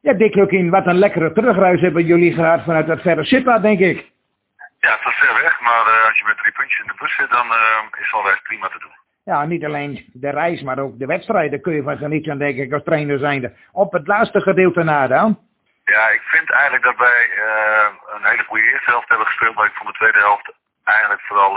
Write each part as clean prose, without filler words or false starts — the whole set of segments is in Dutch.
Ja, Dick Lukien, wat een lekkere terugreis hebben jullie gehad vanuit het verre Sittard, denk ik. Ja, het was ver weg, maar als je met 3 puntjes in de bus zit, dan is zo'n reis prima te doen. Ja, niet alleen de reis, maar ook de wedstrijden kun je van genieten, denk ik, als trainer zijnde. Op het laatste gedeelte na dan. Ja, ik vind eigenlijk dat wij een hele goede eerste helft hebben gespeeld, maar ik vond de tweede helft eigenlijk vooral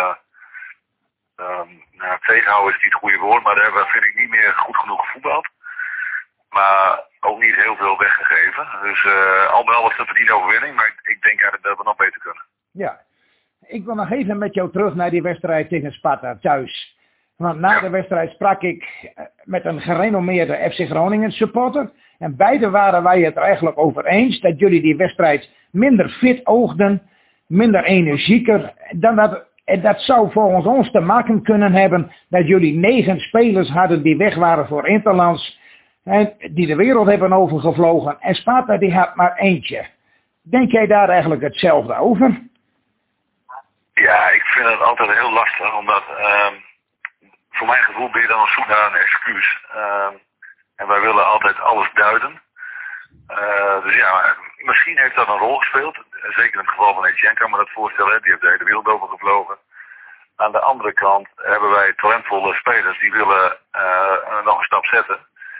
tegenhouden is niet het goede woord, maar daar hebben we, vind ik, niet meer goed genoeg gevoetbald. Maar ook niet heel veel weggegeven. Dus al wel was het een verdiende overwinning, maar ik denk eigenlijk dat we nog beter kunnen. Ja, ik wil nog even met jou terug naar die wedstrijd tegen Sparta thuis. Want na de wedstrijd sprak ik met een gerenommeerde FC Groningen supporter. En beide waren wij het er eigenlijk over eens dat jullie die wedstrijd minder fit oogden, minder energieker. Dat zou volgens ons te maken kunnen hebben dat jullie 9 spelers hadden die weg waren voor Interlands. En die de wereld hebben overgevlogen. En Sparta die had maar eentje. Denk jij daar eigenlijk hetzelfde over? Ja, ik vind het altijd heel lastig. Omdat voor mijn gevoel ben je dan op zoek naar een excuus. En wij willen altijd alles duiden. Dus ja, misschien heeft dat een rol gespeeld. Zeker in het geval van Etienne kan me dat voorstellen. Die heeft de hele wereld overgevlogen. Aan de andere kant hebben wij talentvolle spelers die willen nog een stap zetten.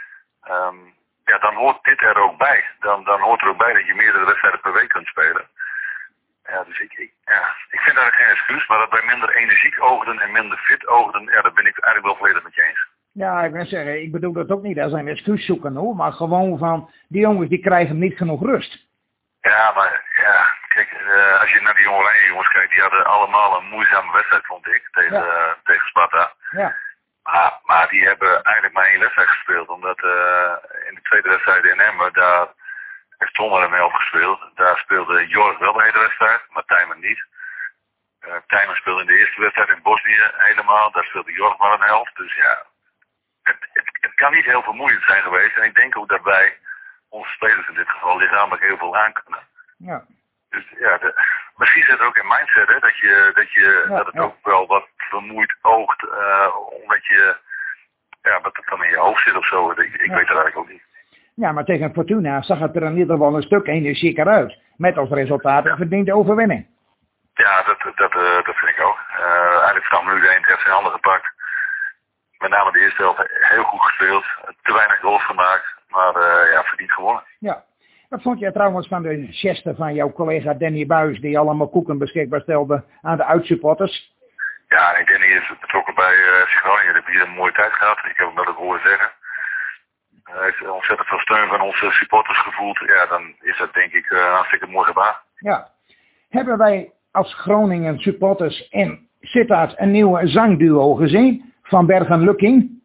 Ja, dan hoort dit er ook bij. Dan hoort er ook bij dat je meerdere wedstrijden per week kunt spelen. Ja, dus ik vind eigenlijk geen excuus, maar dat wij minder energiek oogden en minder fit oogden, ja, daar ben ik eigenlijk wel volledig met je eens. Ja, ik wil zeggen, ik bedoel dat ook niet als een excuus zoeken hoor, maar gewoon van, die jongens die krijgen niet genoeg rust. Ja, maar ja, kijk, als je naar die jonge jongens kijkt, die hadden allemaal een moeizame wedstrijd, vond ik, tegen Sparta. Ja. Maar die hebben eigenlijk maar 1 wedstrijd gespeeld, omdat in de tweede wedstrijd in Emmen, daar heeft Tom er mee opgespeeld. Daar speelde Jorg wel de hele wedstrijd, maar Tijmen niet. Tijmen speelde in de eerste wedstrijd in Bosnië helemaal, daar speelde Jorg maar een helft. Dus ja, het kan niet heel vermoeiend zijn geweest. En ik denk ook dat wij, onze spelers in dit geval, lichamelijk heel veel aan kunnen. Ja. Dus ja, misschien zit het ook in mindset, hè, dat het ook wel wat vermoeid oogt, omdat je, ja, wat het dan in je hoofd zit of zo. Ik weet het eigenlijk ook niet. Ja, maar tegen Fortuna zag het er in ieder geval een stuk energieker uit. Met als resultaat een verdiende overwinning. Ja, dat vind ik ook. Eigenlijk vanaf minuut 1 heeft zijn handen gepakt. Met name de eerste helft heel goed gespeeld. Te weinig goals gemaakt. Maar verdiend gewonnen. Ja. Wat vond jij trouwens van de geste van jouw collega Danny Buis, die allemaal koeken beschikbaar stelde aan de uitsupporters? Ja, en Danny is betrokken bij FC Groningen. Die heeft hier een mooie tijd gehad. Ik heb hem dat ook horen zeggen. Hij heeft ontzettend veel steun van onze supporters gevoeld. Ja, dan is dat denk ik een hartstikke mooi gebaar. Ja. Hebben wij als Groningen supporters in Sittard een nieuwe zangduo gezien? Van Berg en Lukien?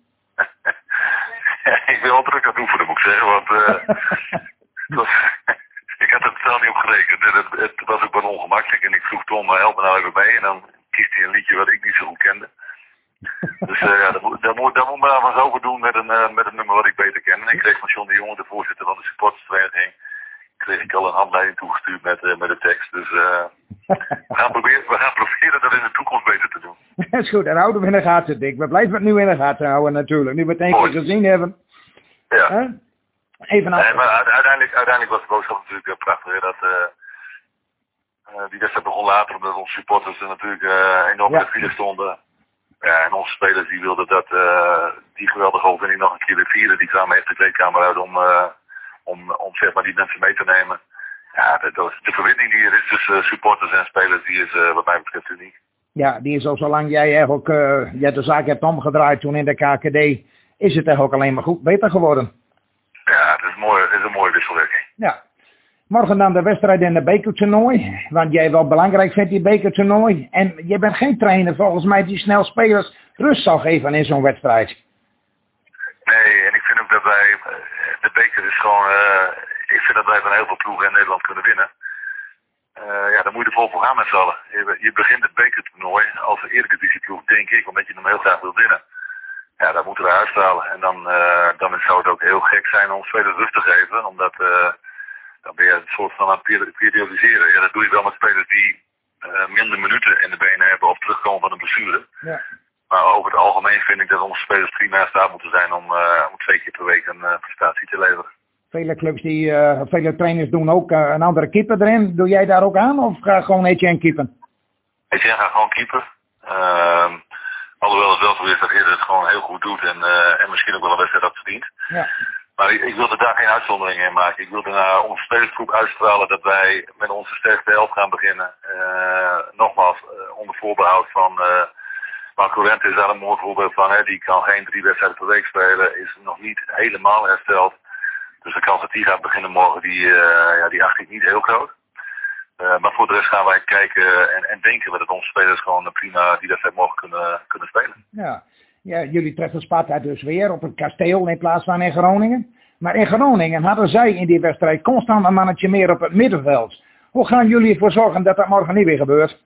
Ik ben wel druk aan het oefenen, moet ik zeggen. Want ik had het zelf niet op gerekend. Het was ook wel ongemakkelijk. En ik vroeg Tom, help me nou even mee. En dan kiest hij een liedje wat ik niet zo goed kende. Dus daar moet maar wat over doen met een nummer wat ik beter ken. En ik kreeg van John de Jonge, de voorzitter van de supportersvereniging, kreeg ik al een handleiding toegestuurd met de tekst. Dus we gaan proberen dat in de toekomst beter te doen. Dat is goed, dan houden we in de gaten, Dick. We blijven het nu in de gaten houden natuurlijk. Nu we het één keer gezien hebben. Ja. Even af. Nee, maar uiteindelijk was de boodschap natuurlijk prachtig. Hè, dat die wedstrijd begon later omdat onze supporters er natuurlijk enorm in de file stonden. Ja, en onze spelers die wilden dat die geweldige overwinning nog een keer weer vieren. Die kwamen echt de kleedkamer uit om zeg maar die mensen mee te nemen. Ja, de verbinding die er is tussen supporters en spelers, die is wat mij betreft uniek. Ja, die is al zolang jij eigenlijk de zaak hebt omgedraaid toen in de KKD, is het eigenlijk alleen maar goed beter geworden. Ja, het is een mooie wisselwerking. Ja. Morgen dan de wedstrijd in de bekertoernooi. Want jij wel belangrijk vindt die bekertoernooi. En je bent geen trainer volgens mij die snel spelers rust zal geven in zo'n wedstrijd. Nee, en ik vind ook dat wij, de beker is gewoon, ik vind dat wij van heel veel ploegen in Nederland kunnen winnen. Ja, dan moet je er vol voor gaan met z'n allen. Je begint het bekertoernooi als een eredivisieploeg, denk ik, omdat je hem heel graag wil winnen. Ja, dat moeten we uitstralen. En dan zou het ook heel gek zijn om spelers rust te geven, omdat dan ben je een soort van aan het periodiseren. Ja, dat doe je wel met spelers die minder minuten in de benen hebben of terugkomen van een blessure. Ja. Maar over het algemeen vind ik dat onze spelers prima in staat moeten zijn om 2 keer per week een prestatie te leveren. Vele clubs vele trainers doen ook een andere keeper erin. Doe jij daar ook aan of ga gewoon Etienne keeper? Etienne gaat gewoon keeper. Alhoewel het wel zo is dat hij het gewoon heel goed doet en misschien ook wel een wedstrijd had verdiend. Ja. Maar ik wilde daar geen uitzondering in maken. Ik wilde naar onze spelersgroep uitstralen dat wij met onze sterkste elf gaan beginnen. Nogmaals, onder voorbehoud van Marco Rente is daar een mooi voorbeeld van. Hè. Die kan geen 3 wedstrijden per week spelen, is nog niet helemaal hersteld. Dus de kans dat die gaat beginnen morgen, die acht ik niet heel groot. Maar voor de rest gaan wij kijken en denken we dat onze spelers gewoon prima die wedstrijd morgen kunnen spelen. Ja. Ja, jullie treffen Sparta dus weer op een kasteel in plaats van in Groningen. Maar in Groningen hadden zij in die wedstrijd constant een mannetje meer op het middenveld. Hoe gaan jullie ervoor zorgen dat dat morgen niet weer gebeurt?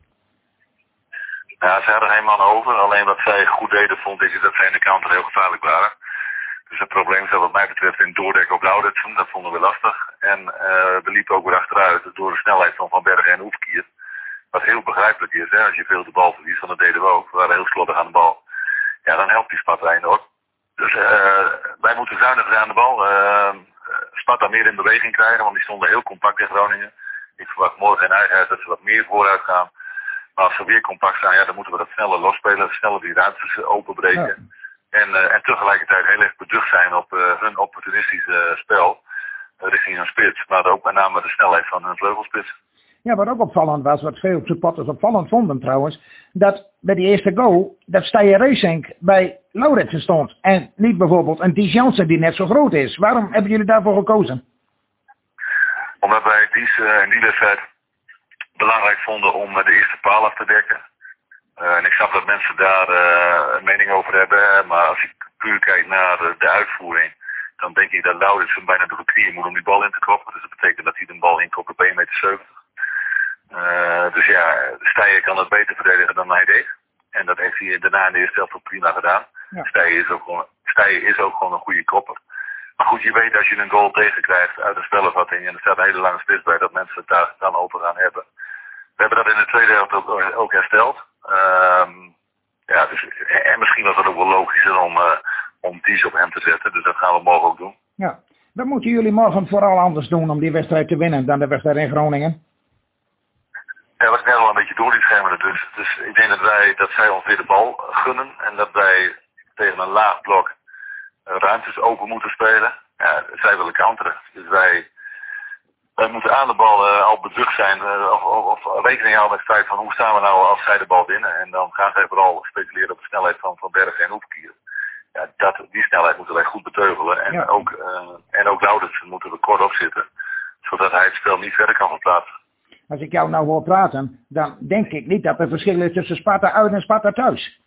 Ja, ze hadden geen man over. Alleen wat zij goed deden vond ik dat zij in de counter heel gevaarlijk waren. Dus het probleem is dat wat mij betreft in doordekken op Lauritsen. Dat vonden we lastig. En we liepen ook weer achteruit door de snelheid van Van Bergen en Oefkier. Wat heel begrijpelijk is, hè? Als je veel de bal verliest, dat deden we ook. We waren heel slordig aan de bal. Ja, dan helpt die Sparta enorm. Dus wij moeten zuiniger aan de bal. Sparta meer in beweging krijgen, want die stonden heel compact in Groningen. Ik verwacht morgen in eigenheid dat ze wat meer vooruit gaan. Maar als ze weer compact staan, ja, dan moeten we dat sneller losspelen. Sneller die ruimtes openbreken. Ja. En tegelijkertijd heel erg beducht zijn op hun opportunistische spel. Richting hun spits. Maar ook met name de snelheid van hun vleugelspits. Ja, wat ook opvallend was, wat veel supporters opvallend vonden trouwens, dat bij die eerste goal, dat Steyr Racing bij Lauritsen stond. En niet bijvoorbeeld een Dijonse die net zo groot is. Waarom hebben jullie daarvoor gekozen? Omdat wij in die wedstrijd belangrijk vonden om de eerste paal af te dekken. En ik snap dat mensen daar een mening over hebben, maar als ik puur kijk naar de uitvoering, dan denk ik dat Lauritsen bijna door de knieën moet om die bal in te koppen. Dus dat betekent dat hij de bal inkopt op 1,70 meter. Dus ja, Steyr kan het beter verdedigen dan hij deed. En dat heeft hij daarna in de eerste helft ook prima gedaan. Ja. Steyr is ook gewoon een goede kopper. Maar goed, je weet als je een goal tegenkrijgt uit een spelervatting en er staat een hele lange spits bij, dat mensen het daar dan open gaan hebben. We hebben dat in de tweede helft ook hersteld. Ja, dus, en misschien was het ook wel logischer om Dies op hem te zetten. Dus dat gaan we morgen ook doen. Ja, wat moeten jullie morgen vooral anders doen om die wedstrijd te winnen dan de wedstrijd in Groningen? Ja, wat ik net al een beetje door die schermen. Dus ik denk dat zij ons weer de bal gunnen. En dat wij tegen een laag blok ruimtes open moeten spelen. Ja, zij willen counteren. Dus wij moeten aan de bal al beducht zijn. Of rekening houden met het feit van hoe staan we nou als zij de bal winnen. En dan gaan zij vooral speculeren op de snelheid van Bergen en Oefkier. Ja, die snelheid moeten wij goed beteugelen. En ja. Ook Lauritsen moeten we kort op zitten. Zodat hij het spel niet verder kan verplaatsen. Als ik jou nou hoor praten, dan denk ik niet dat er verschil is tussen Sparta uit en Sparta thuis.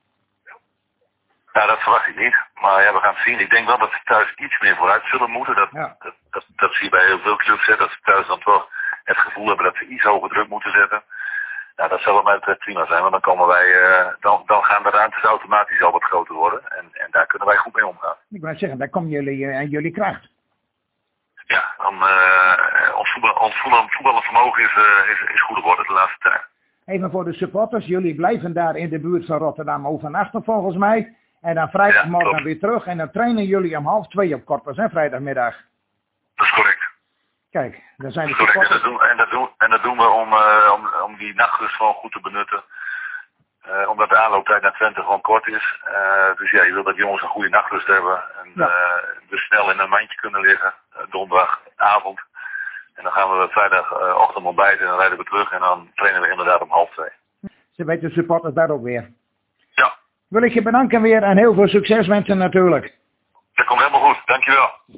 Ja, dat verwacht ik niet. Maar ja, we gaan het zien. Ik denk wel dat ze thuis iets meer vooruit zullen moeten. Dat zie je bij heel veel clubs. Dat ze thuis dan toch het gevoel hebben dat ze iets hoger druk moeten zetten. Nou, dat zal wat mij betreft prima zijn. Want dan komen wij, dan gaan de ruimtes automatisch al wat groter worden. En daar kunnen wij goed mee omgaan. Ik wou zeggen, daar komen jullie kracht. Ja, ons voetballend vermogen is goed geworden de laatste tijd. Even voor de supporters, jullie blijven daar in de buurt van Rotterdam overnachten volgens mij. En dan vrijdagmorgen weer terug en dan trainen jullie om 1:30 op Corpus, hè, vrijdagmiddag. Dat is correct. Kijk, dan zijn de supporters. En dat doen we om die nachtrust gewoon goed te benutten. Omdat de aanlooptijd naar Twente gewoon kort is. Dus ja, je wil dat jongens een goede nachtrust hebben. En dus snel in een mandje kunnen liggen. Donderdagavond. En dan gaan we vrijdagochtend ontbijten en dan rijden we terug. En dan trainen we inderdaad om 1:30. Ze weten de supporters daar ook weer. Ja. Wil ik je bedanken weer en heel veel succes wensen natuurlijk. Dat komt helemaal goed. Dankjewel.